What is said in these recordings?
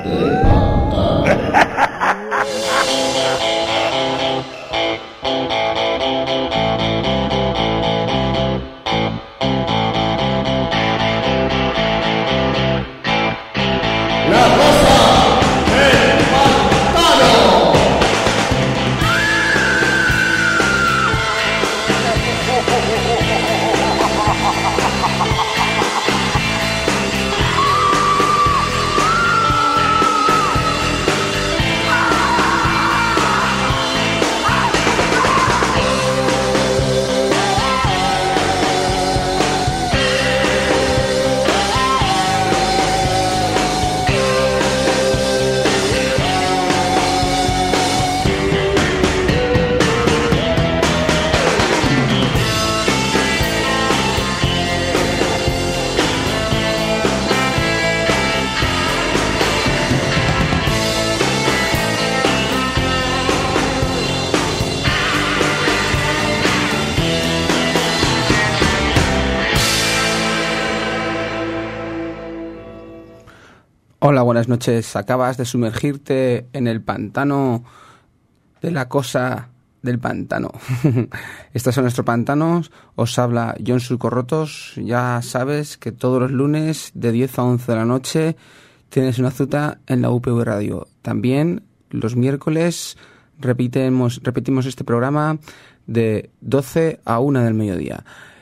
Hola, buenas noches. Acabas de sumergirte en el pantano de la cosa del pantano. Estos son nuestros pantanos. Os habla John Surcorrotos. Ya sabes que todos los lunes de 10 a 11 de la noche tienes una cita en la UPV Radio. También los miércoles repetimos este programa de 12 a 1 del mediodía.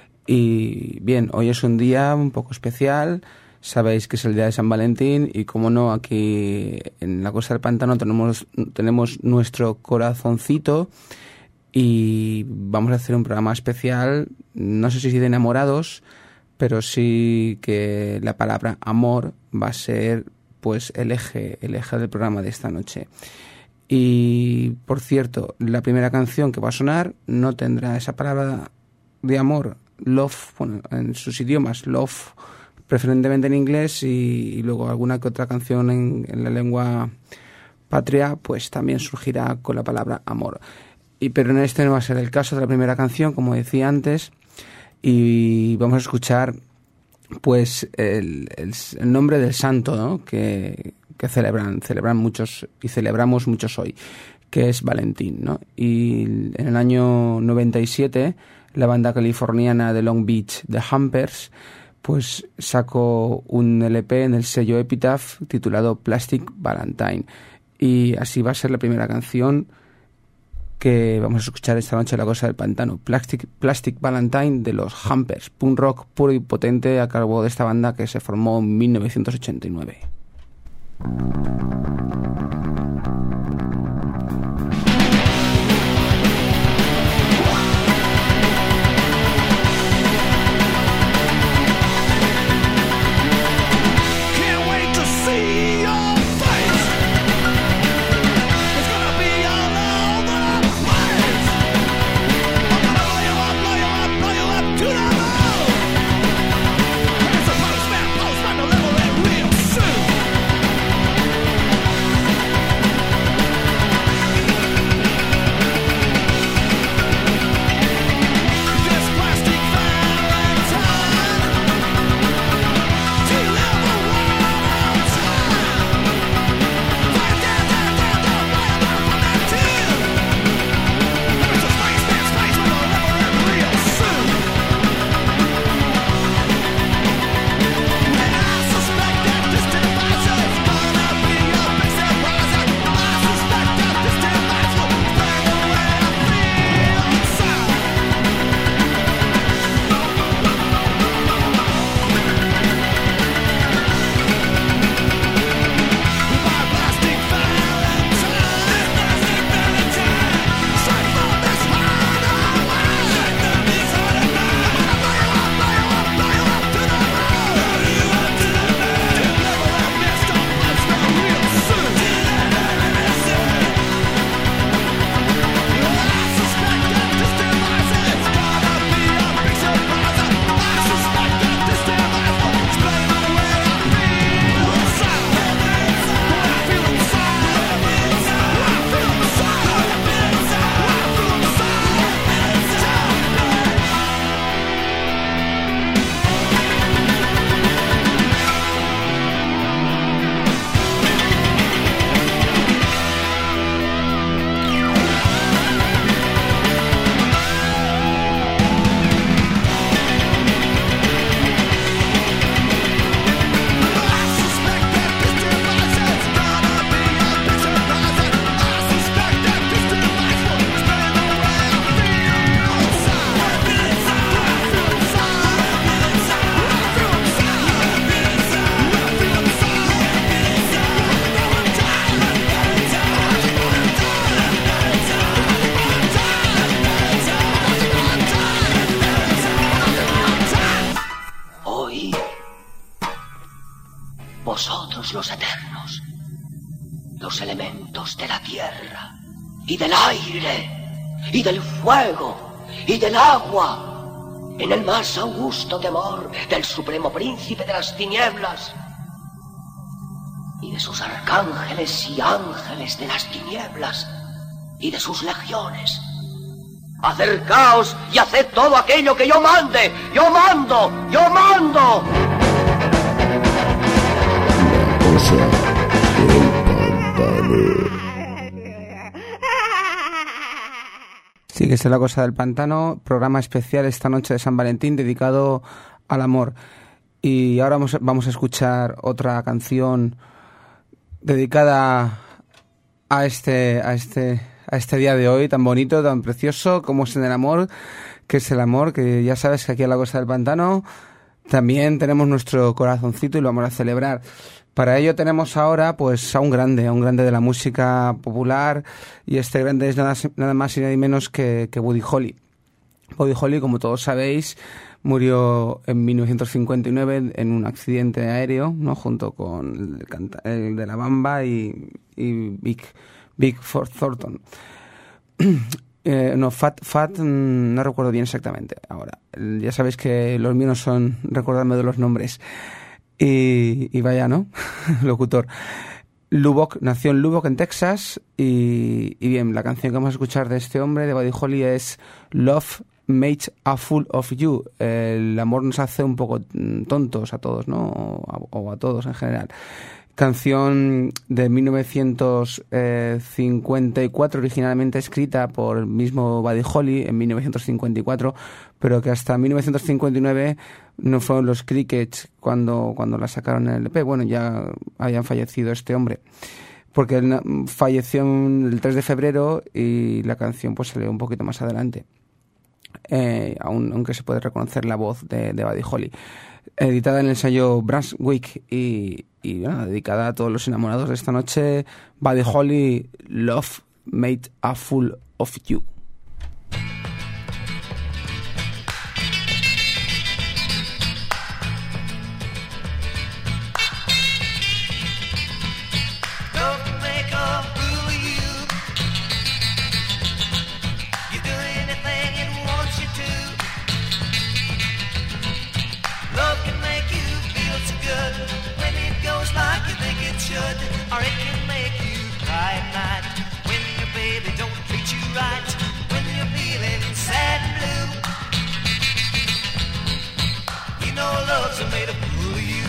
Y bien, hoy es un día un poco especial. Sabéis que es el día de San Valentín y, como no, aquí en la Costa del Pantano tenemos nuestro corazoncito y vamos a hacer un programa especial, no sé si de enamorados, pero sí que la palabra amor va a ser pues el eje del programa de esta noche. Y, por cierto, la primera canción que va a sonar no tendrá esa palabra de amor, love, bueno, en sus idiomas, love, preferentemente en inglés, y luego alguna que otra canción en la lengua patria pues también surgirá con la palabra amor. Pero en este no va a ser el caso de la primera canción, como decía antes, y vamos a escuchar pues el nombre del santo, ¿no? que celebran muchos y celebramos muchos hoy, que es Valentín, ¿no? Y en el año 97 la banda californiana de Long Beach, The Humpers, pues sacó un LP en el sello Epitaph titulado Plastic Valentine. Y así va a ser la primera canción que vamos a escuchar esta noche en la Cosa del Pantano. Plastic Valentine de los Humpers, punk rock puro y potente a cargo de esta banda que se formó en 1989. eternos, los elementos de la tierra y del aire y del fuego y del agua, en el más augusto temor del supremo príncipe de las tinieblas y de sus arcángeles y ángeles de las tinieblas y de sus legiones. Acercaos y haced todo aquello que yo mande. ¡Yo mando! ¡Yo mando! La cosa del pantano. Sí, que es La Cosa del Pantano, programa especial esta noche de San Valentín dedicado al amor. Y ahora vamos a escuchar otra canción dedicada a este día de hoy tan bonito, tan precioso como es en el amor, que es el amor, que ya sabes que aquí en La Cosa del Pantano también tenemos nuestro corazoncito y lo vamos a celebrar. Para ello tenemos ahora pues a un grande de la música popular, y este grande es nada más y nada menos que Buddy Holly. Buddy Holly, como todos sabéis, murió en 1959 en un accidente aéreo, ¿no? Junto con el de La Bamba y Big Thornton. Fat, no recuerdo bien exactamente ahora. Ya sabéis que los míos son recordarme de los nombres. Y vaya, ¿no? Locutor. Lubbock, nació en Lubbock, en Texas, y bien, la canción que vamos a escuchar de este hombre, de Buddy Holly, es Love Makes a Fool of You. El amor nos hace un poco tontos a todos, ¿no? O a todos en general. Canción de 1954, originalmente escrita por el mismo Buddy Holly en 1954, pero que hasta 1959 no fueron los Crickets cuando la sacaron en el LP. Bueno, ya habían fallecido este hombre, porque él falleció el 3 de febrero y la canción pues salió un poquito más adelante, aunque se puede reconocer la voz de Buddy Holly. Editada en el sello Brunswick y bueno, dedicada a todos los enamorados de esta noche, Buddy Holly, Love Made a Fool of You. Or it can make you cry at night when your baby don't treat you right, when you're feeling sad and blue. You know love's made a fool of you.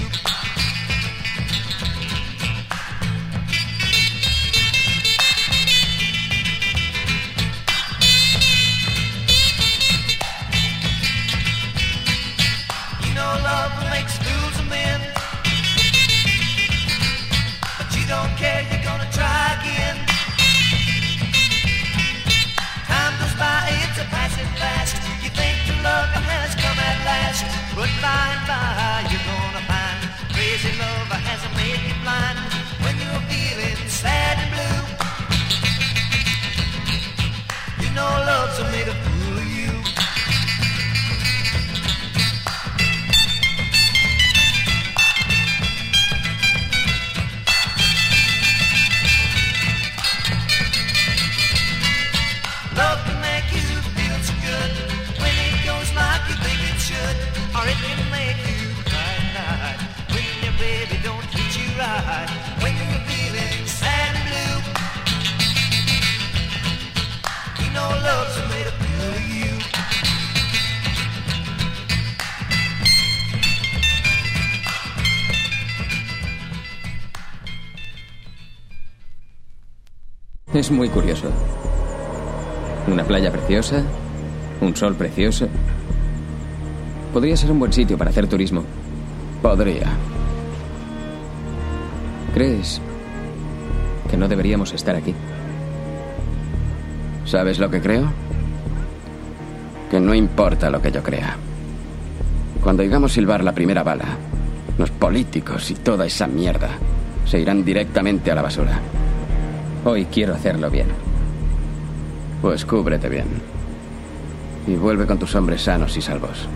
You know love makes fools of men. Don't care, you're gonna try again. Time goes by, it's a passing fast. You think your love has come at last, but by and by you're gonna find crazy love has made you blind. When you're feeling sad and blue, you know love's made a fool of you. Love can make you feel so good when it goes like you think it should, or it can make you cry at night when your baby don't treat you right, when you're feeling sad and blue. You know love's made a fool of you. Es muy curioso. Una playa preciosa, un sol precioso. Podría ser un buen sitio para hacer turismo. Podría. ¿Crees que no deberíamos estar aquí? ¿Sabes lo que creo? Que no importa lo que yo crea. Cuando oigamos silbar la primera bala, los políticos y toda esa mierda se irán directamente a la basura. Hoy quiero hacerlo bien. Pues cúbrete bien. Y vuelve con tus hombres sanos y salvos.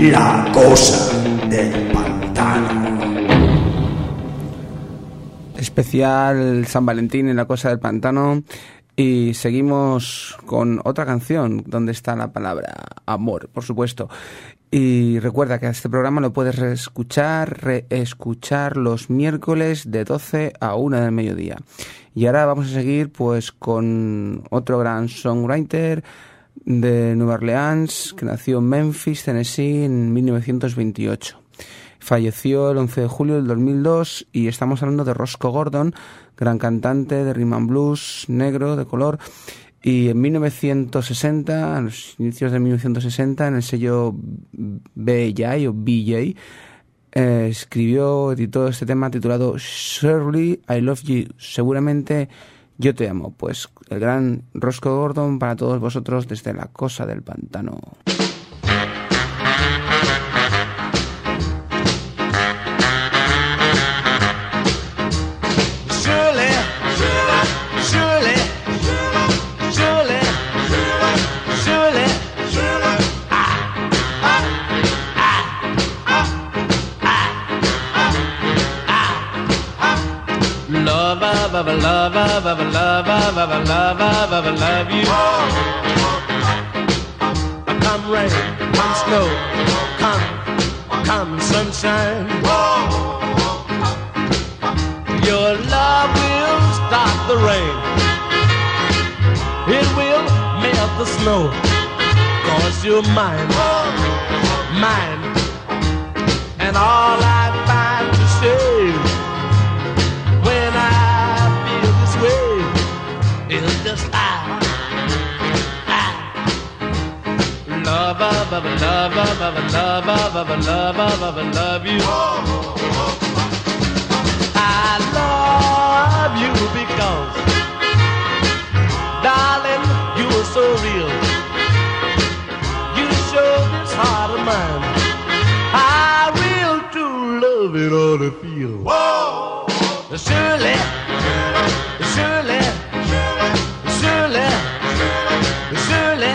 La cosa del pantano. Especial San Valentín en La cosa del pantano. Y seguimos con otra canción donde está la palabra amor, por supuesto. Y recuerda que este programa lo puedes reescuchar los miércoles de 12 a 1 del mediodía. Y ahora vamos a seguir pues con otro gran songwriter de Nueva Orleans que nació en Memphis, Tennessee en 1928. Falleció el 11 de julio del 2002 y estamos hablando de Roscoe Gordon, gran cantante de rhythm and blues, negro, de color. Y en 1960, a los inicios de 1960, en el sello BJ o BJ, editó este tema titulado Surely I Love You, seguramente yo te amo. Pues el gran Roscoe Gordon para todos vosotros desde La cosa del pantano. Love you. Come rain, come snow, come sunshine. Your love will stop the rain. It will melt the snow. 'Cause you're mine, mine. And all I find to say when I feel this way is just love you. I love you because, darling, you are so real. You show this heart of mine how real true love it ought to feel. Whoa! Surely, surely, surely, surely.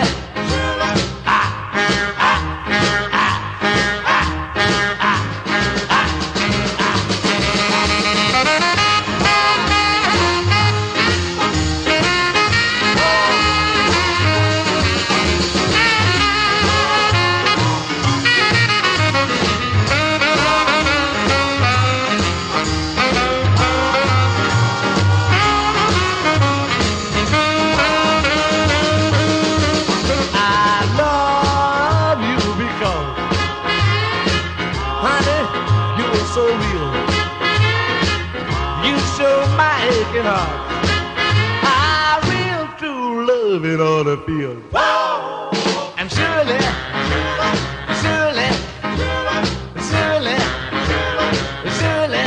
How real true love it ought to feel. Whoa! And surely, surely, surely, surely,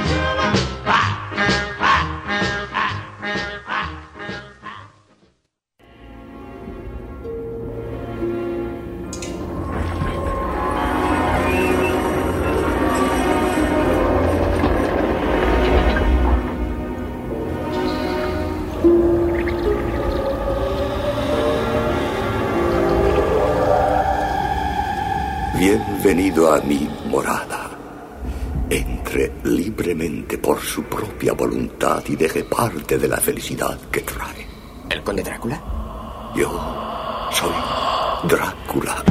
Bienvenido a mi morada. Entre libremente por su propia voluntad y deje parte de la felicidad que trae. ¿El conde Drácula? Yo soy Drácula.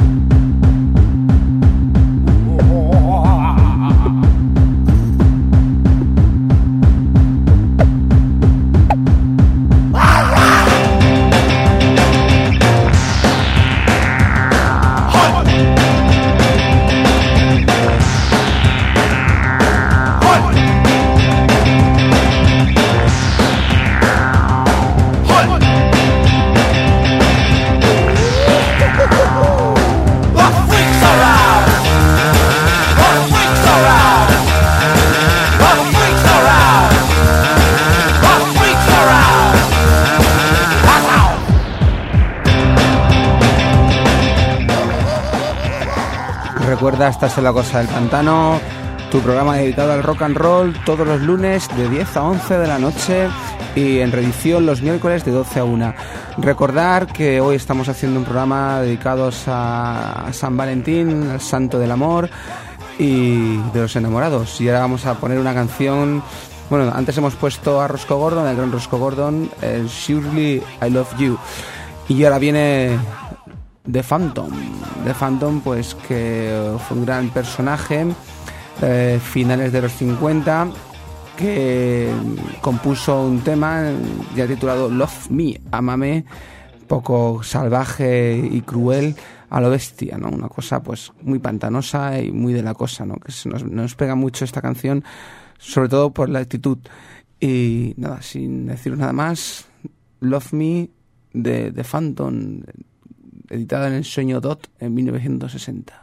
Recuerda, estás en La cosa del pantano, tu programa dedicado al rock and roll, todos los lunes de 10 a 11 de la noche y en reedición los miércoles de 12 a 1. Recordar que hoy estamos haciendo un programa dedicado a San Valentín, al santo del amor y de los enamorados. Y ahora vamos a poner una canción. Bueno, antes hemos puesto a Roscoe Gordon, el gran Roscoe Gordon, el Surely I Love You. Y ahora viene The Phantom. The Phantom, pues que fue un gran personaje, finales de los 50, que compuso un tema ya titulado Love Me, Ámame, poco salvaje y cruel a lo bestia, ¿no? Una cosa pues muy pantanosa y muy de la cosa, ¿no? Que nos pega mucho esta canción, sobre todo por la actitud. Y nada, sin decir nada más, Love Me de The Phantom, editada en el sello Dot en 1960.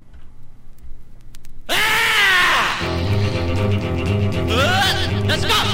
Let's go!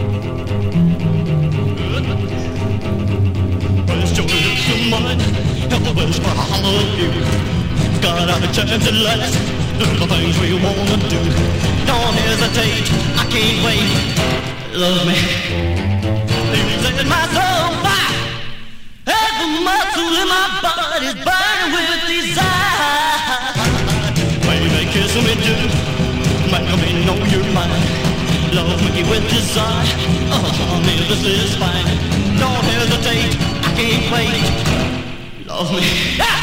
Where's your lips and mine? Where's my holiday? Got a chance at last. Do the things we wanna do. Don't hesitate, I can't wait. Love me. You set my soul fire. Every muscle in my body's burning with desire. Baby, kiss me too. Make me know you're mine. Love me with desire. Honey, this is fine. Don't hesitate, I can't wait. Love me. Ah!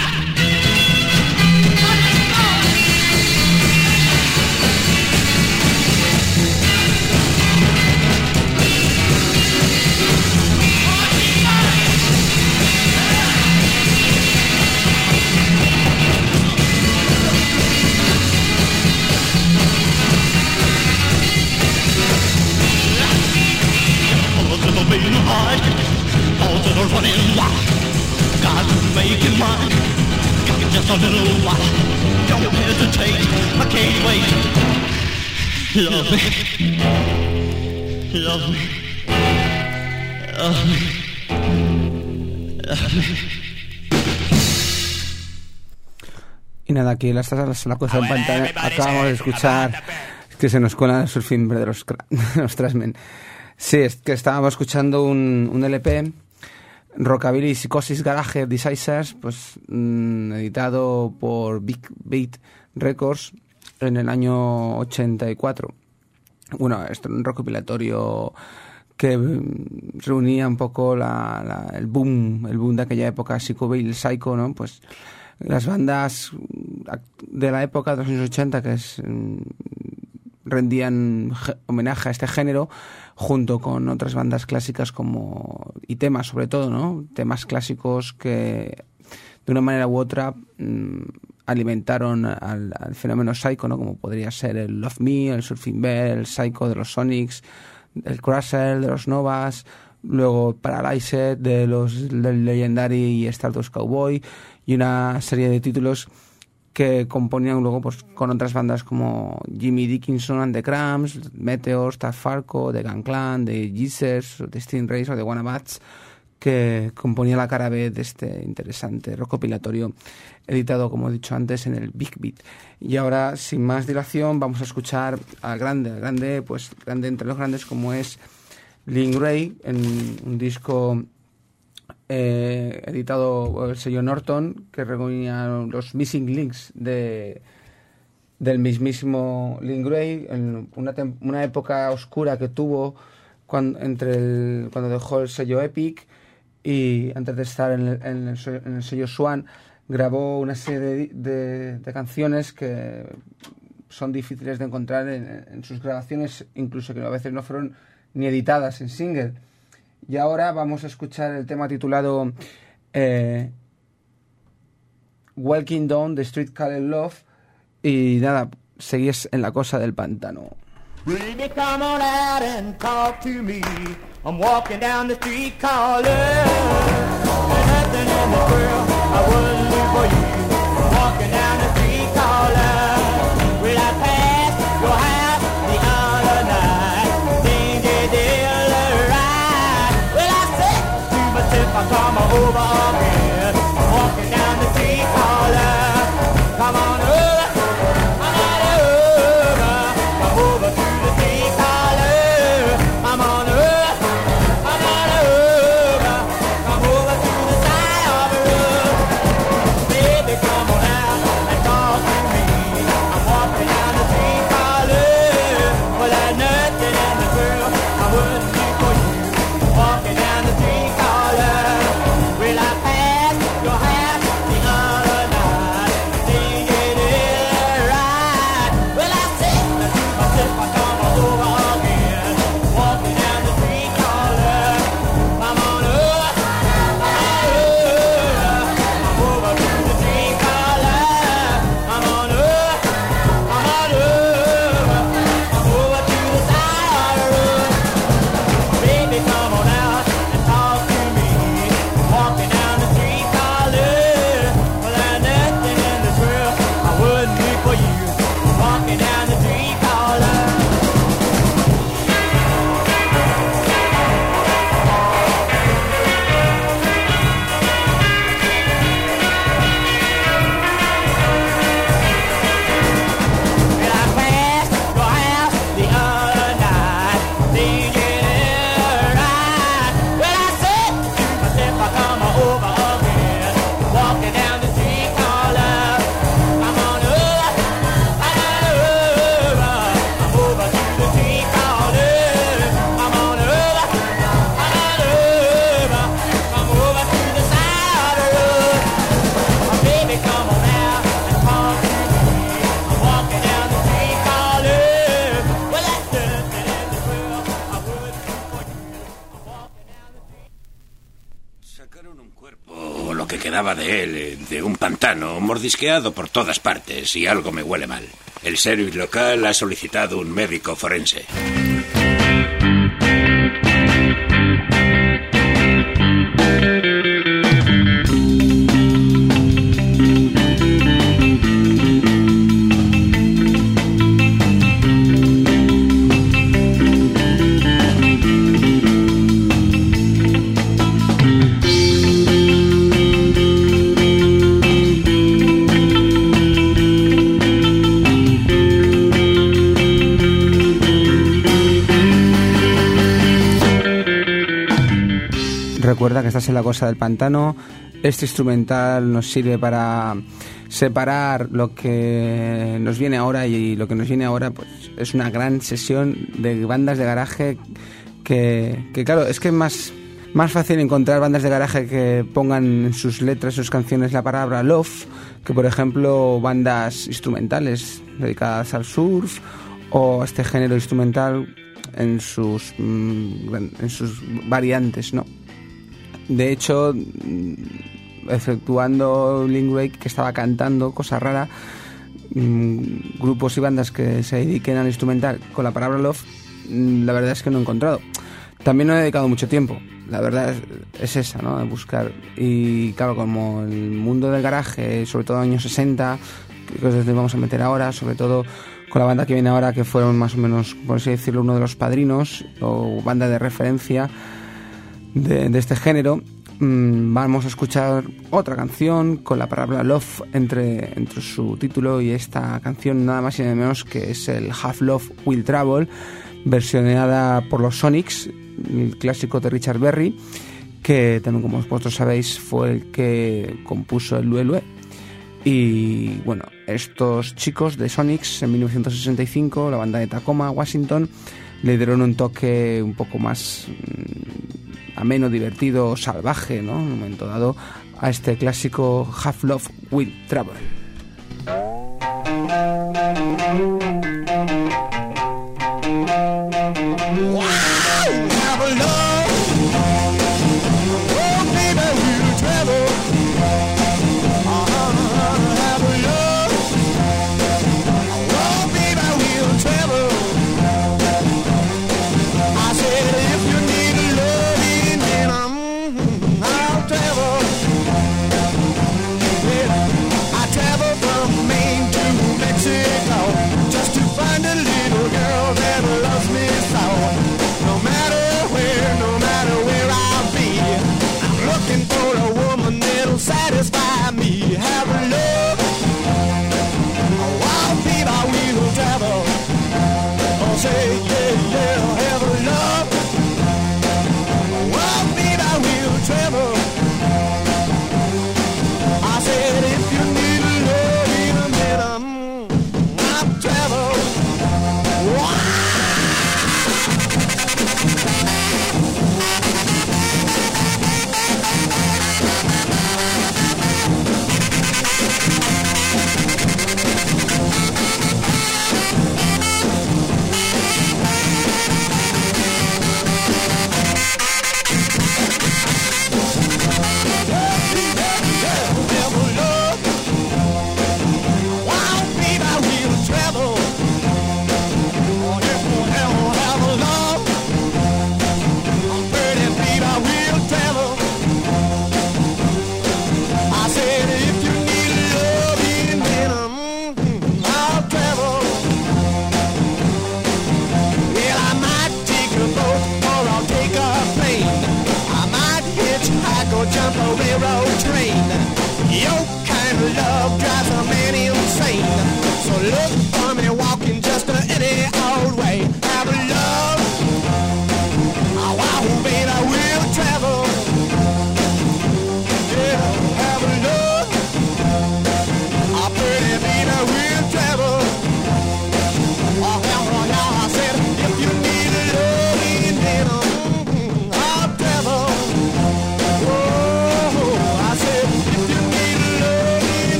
Being hard, all to the running wild. Got to make it mine. Got just a little while. Don't hesitate, I can't wait. Love me, love me, love me, love me. Y nada, aquí la cosa en pantalla. Acabamos de escuchar que se nos cuela el surfing de los Trashmen. Sí, es que estábamos escuchando un LP, Rockabilly Psychosis Garage Decisors, pues editado por Big Beat Records en el año 84. Bueno, esto es un recopilatorio que reunía un poco el boom de aquella época, Psychobilly Psycho, ¿no? Pues las bandas de la época de los años 80 que rendían homenaje a este género, junto con otras bandas clásicas y temas sobre todo, ¿no? Temas clásicos que de una manera u otra alimentaron al fenómeno psycho, ¿no? Como podría ser el Love Me, el Surfing Bell, el Psycho de los Sonics, el Crusher de los Novas, luego Paralyzed del Legendary y Stardust Cowboy, y una serie de títulos que componían luego pues con otras bandas como Jimmy Dickinson and the Cramps, Meteor, Starfarco, The Gang Clan, The Jesus, The Stingrays o The Wannabats, que componía la cara B de este interesante recopilatorio editado, como he dicho antes, en el Big Beat. Y ahora, sin más dilación, vamos a escuchar al grande, pues grande entre los grandes, como es Link Wray, en un disco editado por el sello Norton, que reunía los Missing Links del mismísimo Link Wray, en una época oscura que tuvo cuando dejó el sello Epic, y antes de estar en el sello Swan, grabó una serie de canciones que son difíciles de encontrar en sus grabaciones, incluso que a veces no fueron ni editadas en single. Y ahora vamos a escuchar el tema titulado Walking Down the Street Called Love. Y nada, seguís en la cosa del pantano. Baby, come on out and talk to me. I'm walking down the street called love. There's nothing in the world I wouldn't do for you. Walking down the street called love. Will I pass your house the other night? Think you did the right. Will I say to myself, I come over again. I'm walking down the street called love. Come on over. I'm over to the street called love. I'm on earth. de él, de un pantano, mordisqueado por todas partes y algo me huele mal. El sheriff local ha solicitado un médico forense. Recuerda que estás en La Cosa del Pantano. Este instrumental nos sirve para separar lo que nos viene ahora, y lo que nos viene ahora pues es una gran sesión de bandas de garaje que claro, es que es más fácil encontrar bandas de garaje que pongan en sus letras, en sus canciones, la palabra love, que por ejemplo bandas instrumentales dedicadas al surf o a este género instrumental en sus variantes, ¿no? De hecho, exceptuando Link Wake, que estaba cantando Cosa Rara, grupos y bandas que se dediquen al instrumental con la palabra love, la verdad es que no he encontrado. También no he dedicado mucho tiempo, la verdad es esa, ¿no? De buscar. Y claro, como el mundo del garaje, sobre todo años 60, que os vamos a meter ahora, sobre todo con la banda que viene ahora, que fueron más o menos, por así decirlo, uno de los padrinos o banda de referencia de este género, vamos a escuchar otra canción con la palabra love entre su título y esta canción, nada más y nada menos que es el Half Love Will Travel, versionada por los Sonics, el clásico de Richard Berry, que también, como vosotros sabéis, fue el que compuso el Lue Lue. Y bueno, estos chicos de Sonics en 1965, la banda de Tacoma, Washington, le dieron un toque un poco más ameno, divertido, salvaje, ¿no? En un momento dado, a este clásico Half Love Will Travel. I tell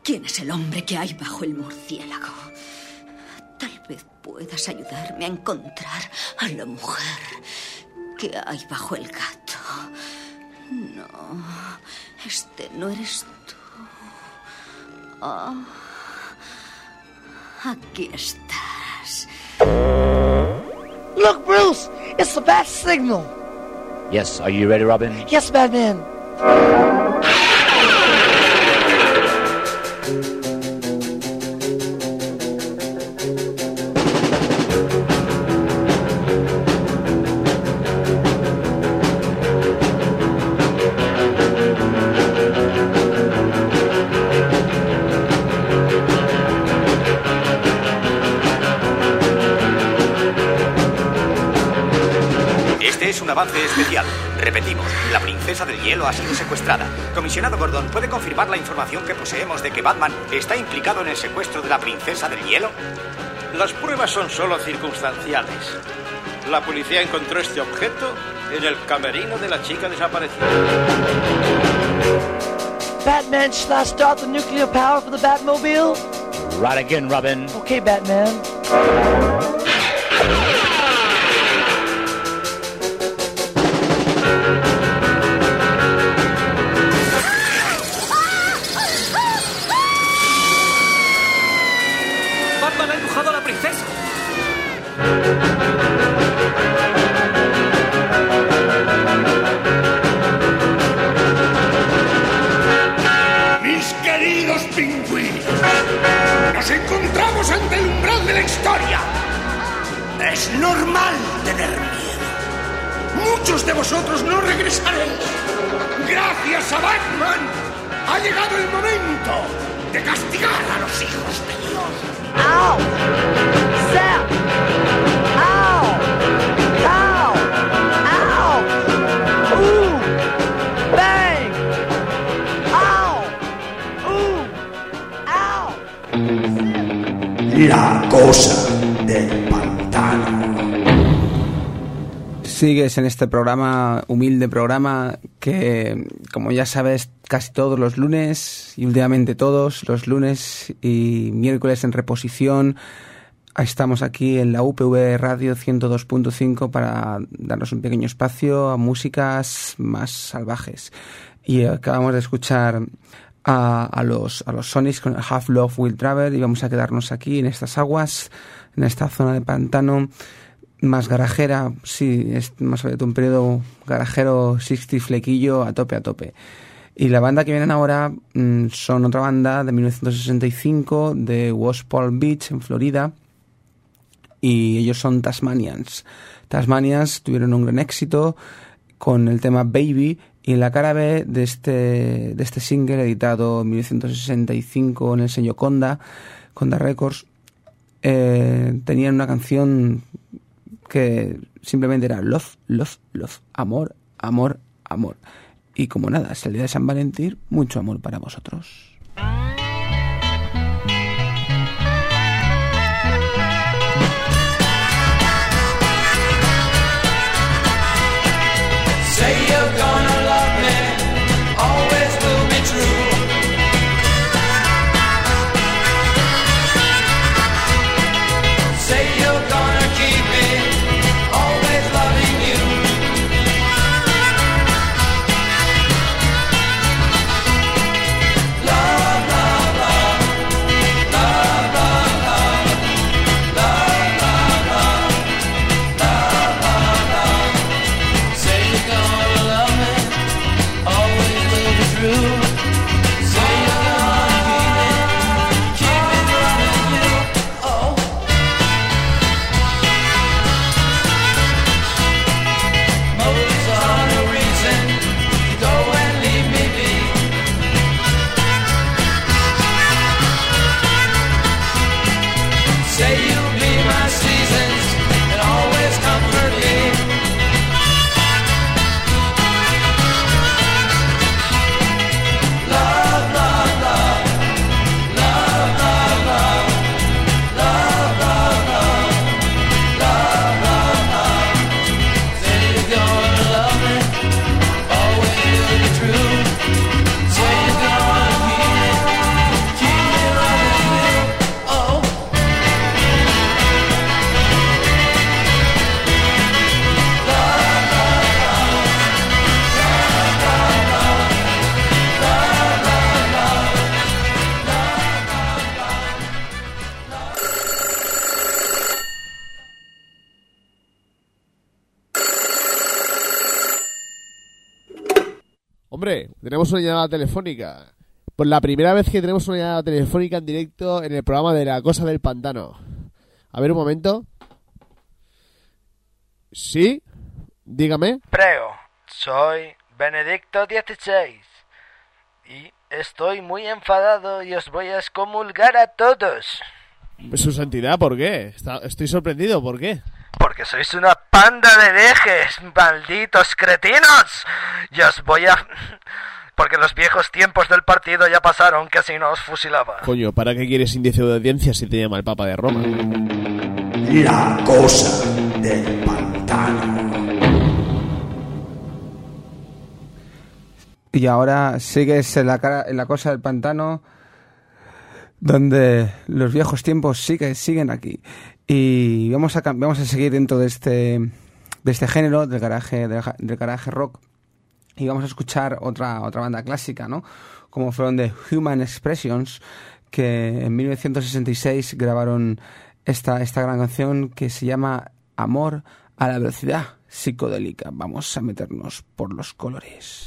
¿Quién es el hombre que hay bajo el murciélago? Tal vez puedas ayudarme a encontrar a la mujer que hay bajo el gato. No, este no eres tú. Oh, aquí estás. Look, Bruce! It's the bat signal! Yes, are you ready, Robin? Yes, Batman! Un avance especial. Repetimos, la princesa del hielo ha sido secuestrada. Comisionado Gordon, ¿puede confirmar la información que poseemos de que Batman está implicado en el secuestro de la princesa del hielo? Las pruebas son solo circunstanciales. La policía encontró este objeto en el camerino de la chica desaparecida. Batman, should I start the nuclear power for the Batmobile? Right again, Robin. Okay, Batman. Nos encontramos ante el umbral de la historia. Es normal tener miedo. Muchos de vosotros no regresaréis. Gracias a Batman ha llegado el momento de castigar a los hijos de Dios. ¡Au! ¡Zap! ¡Au! ¡Au! ¡Au! ¡Bang! ¡Au! La cosa del pantano. Sigues en este programa, humilde programa, que, como ya sabes, casi todos los lunes, y últimamente todos los lunes y miércoles en reposición, estamos aquí en la UPV Radio 102.5 para darnos un pequeño espacio a músicas más salvajes. Y acabamos de escuchar a los Sonics con Half Love Will Travel, y vamos a quedarnos aquí en estas aguas, en esta zona de pantano más garajera, sí, es más sobre todo un periodo garajero, 60 flequillo, a tope. Y la banda que vienen ahora son otra banda de 1965 de West Palm Beach, en Florida, y ellos son Tasmanians. Tasmanians tuvieron un gran éxito con el tema Baby, y en la cara B de este single, editado en 1965 en el sello Conda Records, tenían una canción que simplemente era love, love, love, amor, amor, amor. Y como nada, es el día de San Valentín, mucho amor para vosotros. Say you're gonna love me, always will be true. Say you're gonna keep me, always loving you. Love Hombre, tenemos una llamada telefónica. Por la primera vez que tenemos una llamada telefónica en directo en el programa de La Cosa del Pantano. A ver, un momento. ¿Sí? Dígame. Prego, soy Benedicto XVI y estoy muy enfadado y os voy a excomulgar a todos. Su santidad, ¿por qué? Estoy sorprendido, ¿por qué? Porque sois una panda de herejes, malditos cretinos. Y os voy a... Porque los viejos tiempos del partido ya pasaron, que así no os fusilaba. Coño, ¿para qué quieres índice de audiencia si te llama el Papa de Roma? La Cosa del Pantano. Y ahora sigues en la Cosa del Pantano, donde los viejos tiempos siguen aquí. Y vamos a seguir dentro de este género del garaje rock. Y vamos a escuchar otra banda clásica, ¿no? Como fueron The Human Expressions, que en 1966 grabaron esta gran canción que se llama Amor a la velocidad psicodélica. Vamos a meternos por los colores.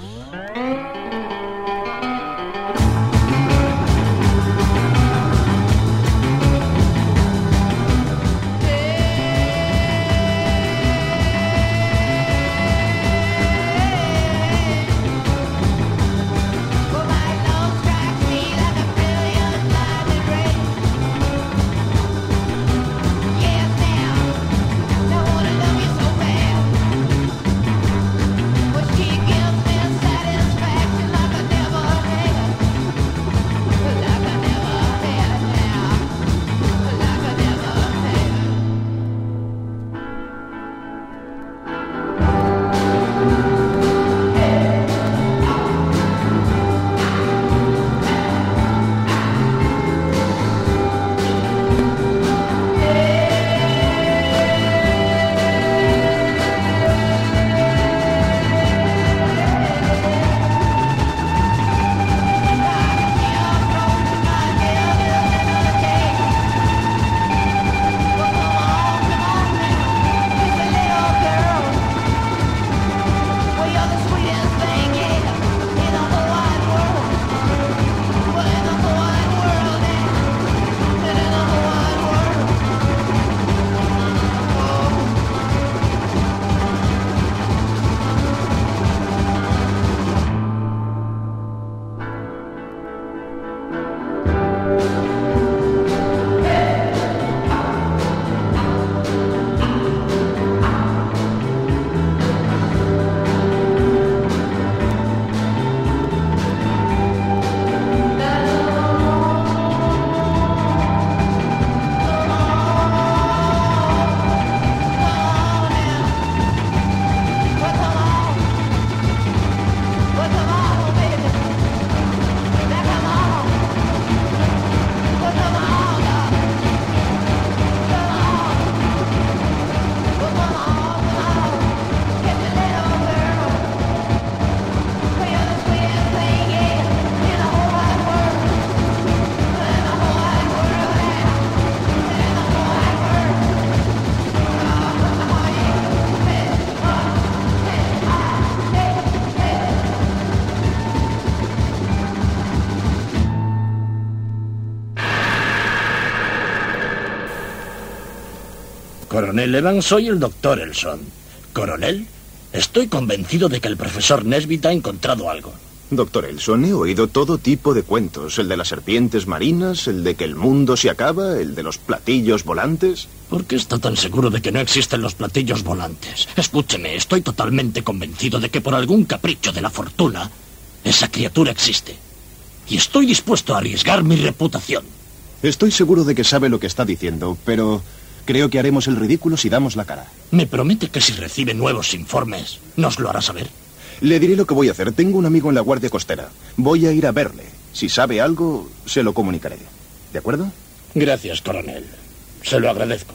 Coronel Evans, soy el Dr. Elson. ¿Coronel? Estoy convencido de que el profesor Nesbit ha encontrado algo. Doctor Elson, he oído todo tipo de cuentos. El de las serpientes marinas, el de que el mundo se acaba, el de los platillos volantes. ¿Por qué está tan seguro de que no existen los platillos volantes? Escúcheme, estoy totalmente convencido de que por algún capricho de la fortuna, esa criatura existe. Y estoy dispuesto a arriesgar mi reputación. Estoy seguro de que sabe lo que está diciendo, pero creo que haremos el ridículo si damos la cara. ¿Me promete que si recibe nuevos informes, nos lo hará saber? Le diré lo que voy a hacer. Tengo un amigo en la Guardia Costera. Voy a ir a verle. Si sabe algo, se lo comunicaré. ¿De acuerdo? Gracias, coronel. Se lo agradezco.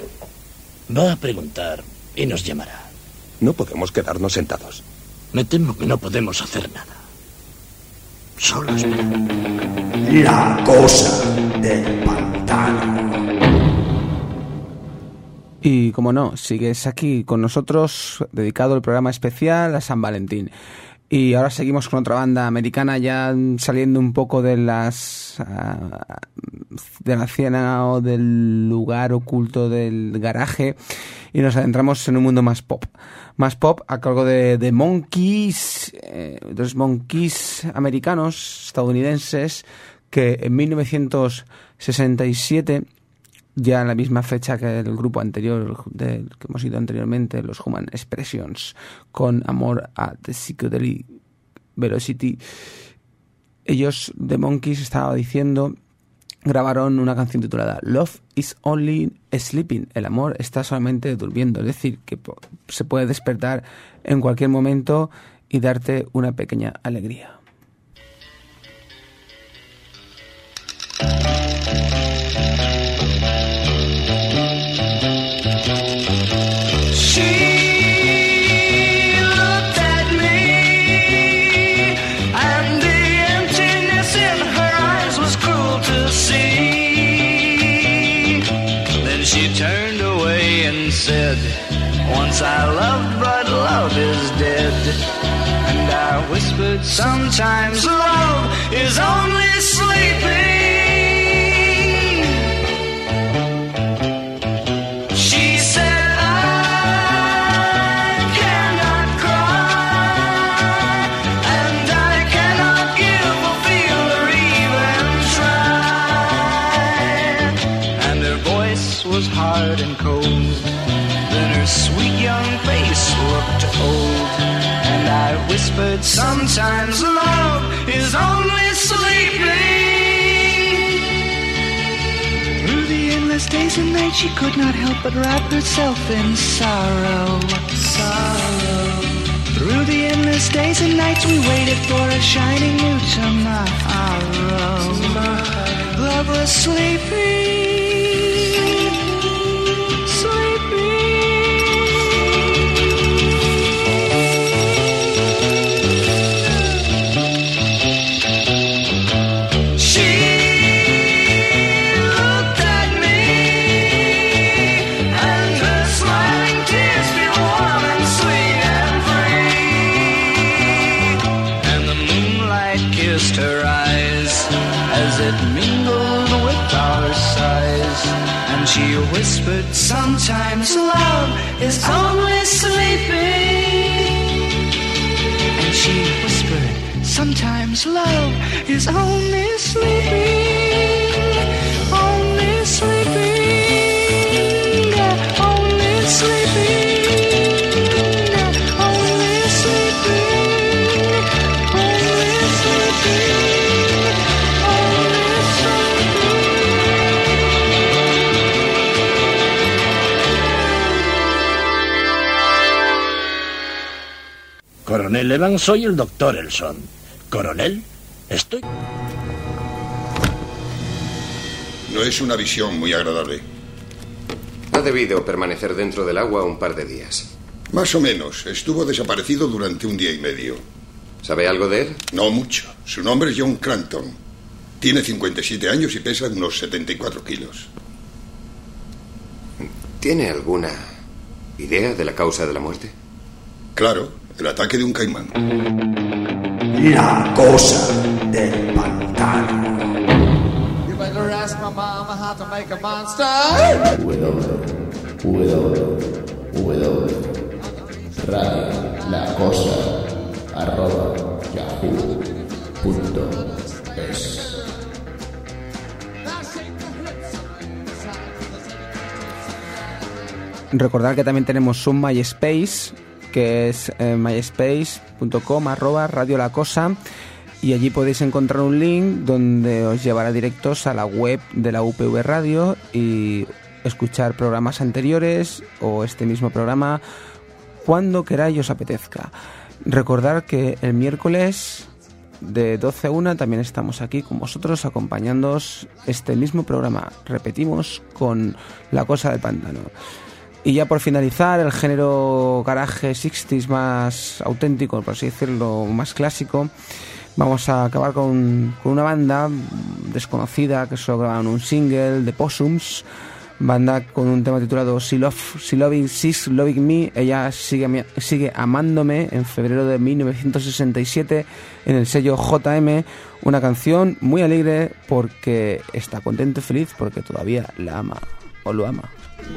Va a preguntar y nos llamará. No podemos quedarnos sentados. Me temo que no podemos hacer nada. Solo espera. La Cosa del Pantano. Y como no, sigues aquí con nosotros, dedicado el programa especial a San Valentín. Y ahora seguimos con otra banda americana, ya saliendo un poco de la escena o del lugar oculto del garaje, y nos adentramos en un mundo más pop. Más pop a cargo de Monkees, dos Monkees americanos, estadounidenses, que en 1967, ya en la misma fecha que el grupo anterior, que hemos ido anteriormente, los Human Expressions, con Amor at the Psychedelic Velocity, ellos, The Monkees, estaba diciendo, grabaron una canción titulada Love is Only Sleeping, el amor está solamente durmiendo, es decir, que se puede despertar en cualquier momento y darte una pequeña alegría. Once I loved, but love is dead. And I whispered, sometimes love is only sleeping. She said, I cannot cry, and I cannot give a feel or even try. And her voice was hard and cold. Sweet young face looked old, and I whispered, sometimes love is only sleeping. Through the endless days and nights she could not help but wrap herself in sorrow. Through the endless days and nights we waited for a shining new tomorrow. Love was sleeping. She whispered, sometimes love is only sleeping. And she whispered, sometimes love is only sleeping. Only sleeping. Only sleeping. Only sleeping. Only sleeping. Coronel Evans, soy el doctor Elson. Coronel, estoy... No es una visión muy agradable. Ha debido permanecer dentro del agua un par de días. Más o menos. Estuvo desaparecido durante un día y medio. ¿Sabe algo de él? No mucho. Su nombre es John Cranton. Tiene 57 años y pesa unos 74 kilos. ¿Tiene alguna idea de la causa de la muerte? Claro. El ataque de un caimán. La cosa del pantano. You better ask my mama how to make a monster. radio.yahoo.es. Recordad que también tenemos un MySpace, que es myspace.com/Radio La Cosa, y allí podéis encontrar un link donde os llevará directos a la web de la UPV Radio y escuchar programas anteriores o este mismo programa cuando queráis os apetezca. Recordad que el miércoles de 12 a 1 también estamos aquí con vosotros acompañándoos este mismo programa. Repetimos, con La Cosa del Pantano. Y ya por finalizar, el género garaje 60s más auténtico, por así decirlo, más clásico, vamos a acabar con una banda desconocida que solo grabaron un single, The Possums, banda con un tema titulado She's Loving Me. Ella sigue amándome, en febrero de 1967 en el sello JM, una canción muy alegre porque está contento y feliz porque todavía la ama o lo ama.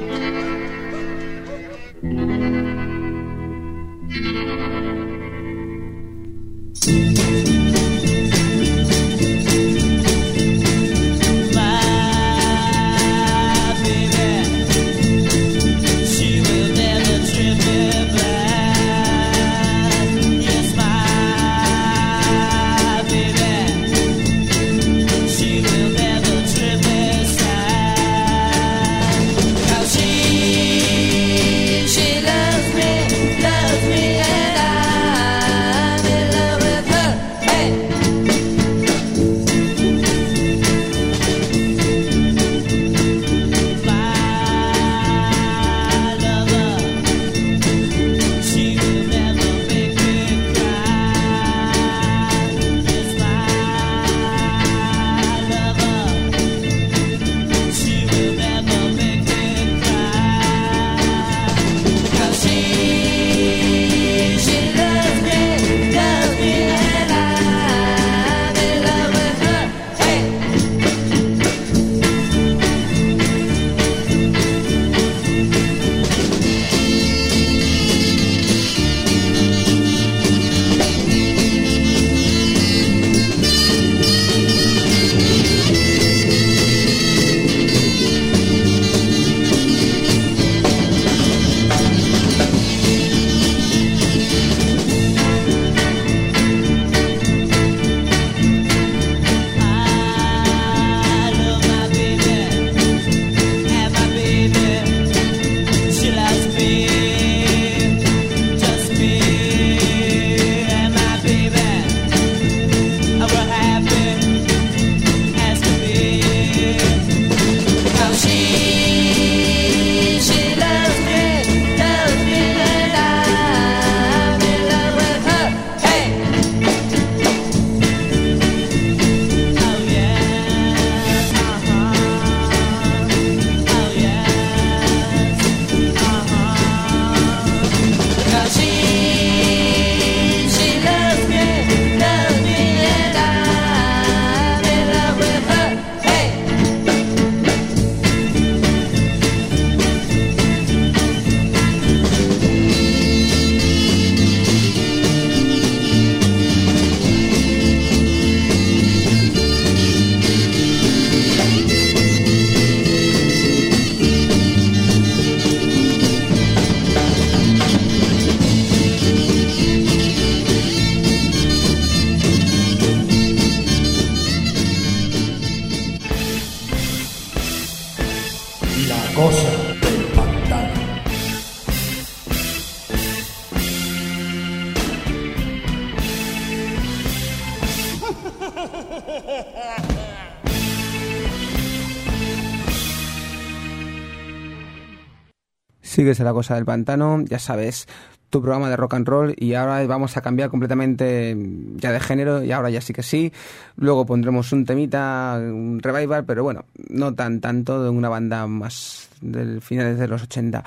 Sigues a La Cosa del Pantano, ya sabes, tu programa de rock and roll, y ahora vamos a cambiar completamente ya de género, y ahora ya sí que sí. Luego pondremos un temita, un revival, pero bueno, no tanto, de una banda más del finales de los 80.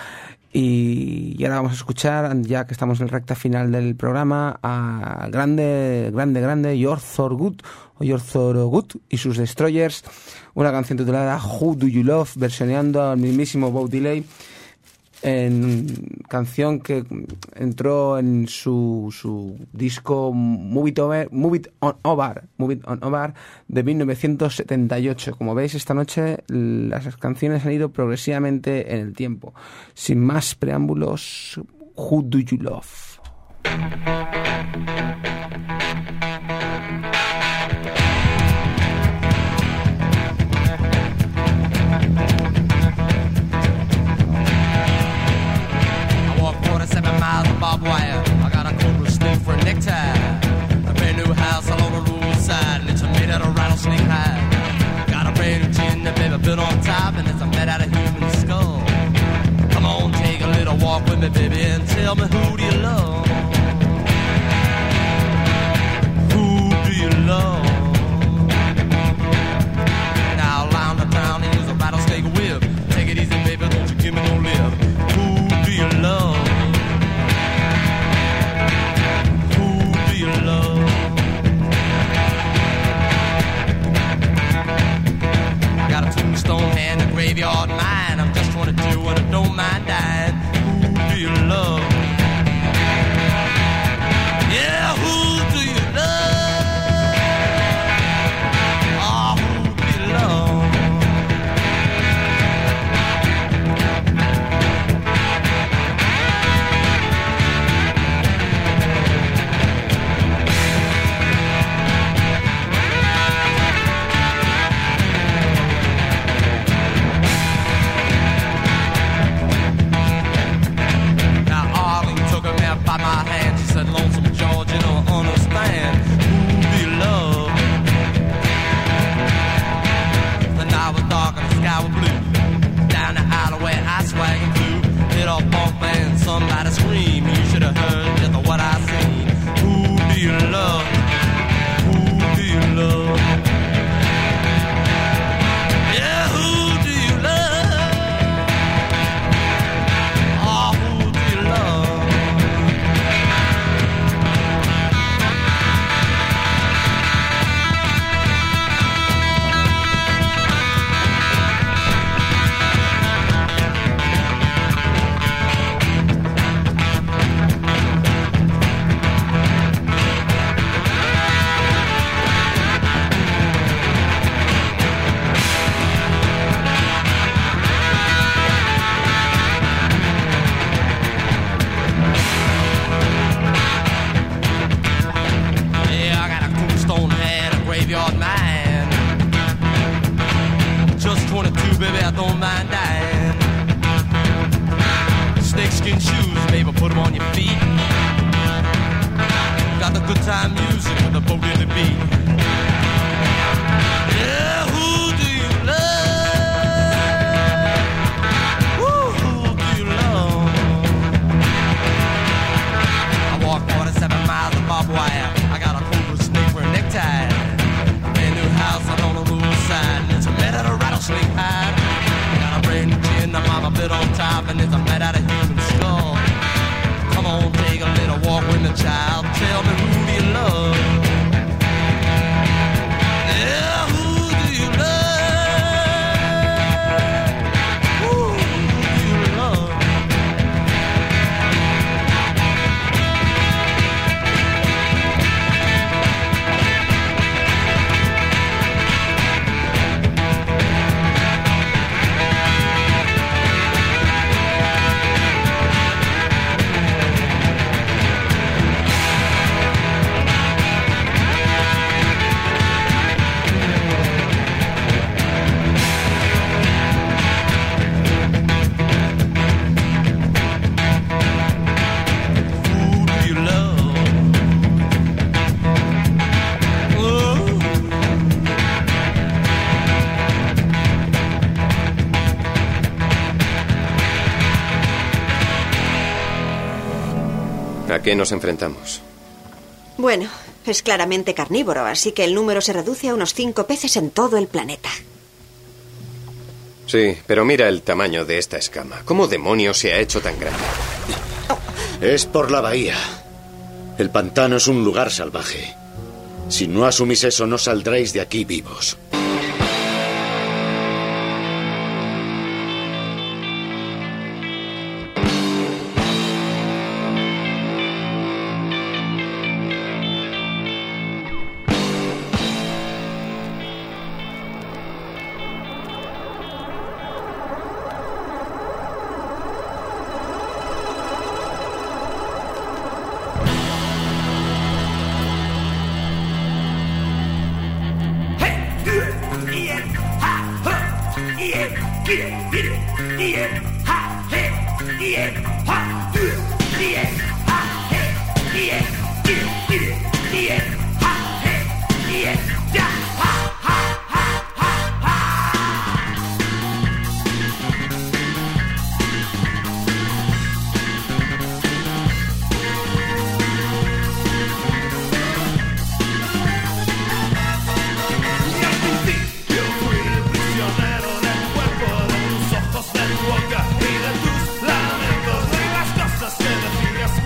Y ahora vamos a escuchar, ya que estamos en la recta final del programa, a grande Your Thorogood y sus Destroyers, una canción titulada Who Do You Love, versioneando al mismísimo Bo Diddley, en canción que entró en su disco Move It On Over de 1978. Como veis, esta noche las canciones han ido progresivamente en el tiempo. Sin más preámbulos, Who Do You Love? Barbed wire. I got a cobra snake for a necktie. A brand new house all on the roadside, and it's made out of rattlesnake hide. Got a brand new chin that baby built on top, and it's made out of human skull. Come on, take a little walk with me, baby, and tell me who do you love? Who do you love? Now around the town, he use a rattlesnake whip. Take it easy. graveyard mind. I'm just 22 and I don't mind dying. Who do you love? Yeah, who do you love? Oh, who do you love? By my hand, she said, Lonesome George, you don't understand. Who do you love? The night was dark and the sky was blue. Down the alleyway, I swagging through. Hit off bump and somebody scream. You should have heard just what I seen. Who do you love? Who do you love? Yeah, who do you love? Oh, who do you love? Baby, I don't mind dying. Snakeskin shoes, baby, put them on your feet. Got the good time music with the boat in the beat. Yeah, who do you love? Who do you love? I walked 47 miles of barbed wire. I got a cobra snake with a necktie. A brand new house out on the roadside. And it's a man at a rattlesnake hide. Got a brand new chin, I'm a bit on top. And it's a man out of human skull. Come on, take a little walk with the child. Tell me, who do you love? Yeah, who do you love? Who do you love? ¿A qué nos enfrentamos? Bueno, es claramente carnívoro, así que el número se reduce a unos 5 peces en todo el planeta. Sí, pero mira el tamaño de esta escama. ¿Cómo demonios se ha hecho tan grande? Es por la bahía. El pantano es un lugar salvaje. Si no asumís eso, no saldréis de aquí vivos. Y de tus lamentos y las cosas que decías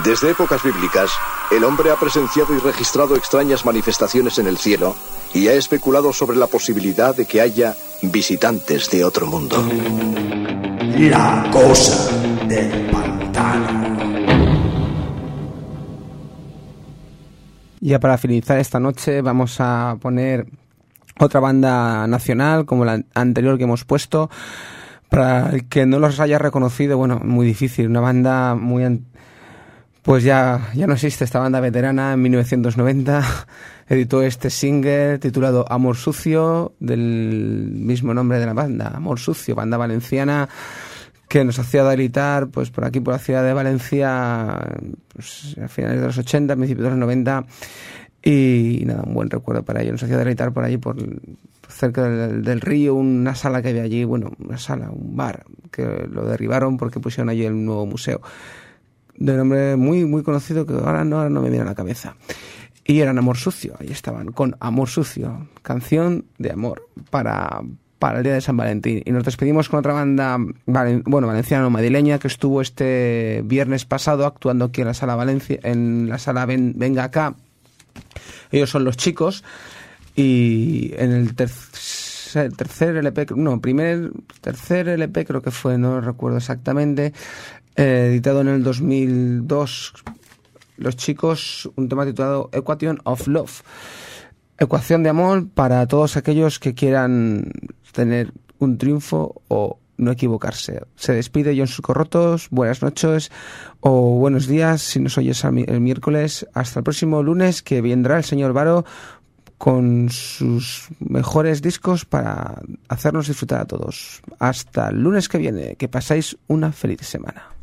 Desde épocas bíblicas, el hombre ha presenciado y registrado extrañas manifestaciones en el cielo y ha especulado sobre la posibilidad de que haya visitantes de otro mundo. La cosa del pantano. Ya para finalizar esta noche vamos a poner otra banda nacional como la anterior que hemos puesto. Para el que no los haya reconocido, bueno, muy difícil. Una banda muy... Pues ya no existe esta banda veterana. En 1990 editó este single titulado Amor Sucio, del mismo nombre de la banda, Amor Sucio, banda valenciana que nos hacía deleitar pues por aquí, por la ciudad de Valencia, pues, a finales de los 80, principios de los 90. Y nada, un buen recuerdo para ello. Nos hacía deleitar por allí, por cerca del río, una sala que había allí, bueno, un bar, que lo derribaron porque pusieron allí el nuevo museo. De nombre muy, muy conocido que ahora no me viene a la cabeza. Y eran Amor Sucio, ahí estaban, con Amor Sucio, canción de amor para el día de San Valentín. Y nos despedimos con otra banda, valenciana, madrileña, que estuvo este viernes pasado actuando aquí en la sala Valencia, en la sala Venga Acá. Ellos son Los Chicos, y en el tercer LP creo que fue, no recuerdo exactamente, editado en el 2002, Los Chicos, un tema titulado Equation of Love, ecuación de amor para todos aquellos que quieran tener un triunfo o no equivocarse. Se despide John Sucorrotos, buenas noches o buenos días si nos oyes el miércoles. Hasta el próximo lunes, que vendrá el señor Varo con sus mejores discos para hacernos disfrutar a todos. Hasta el lunes que viene, que pasáis una feliz semana.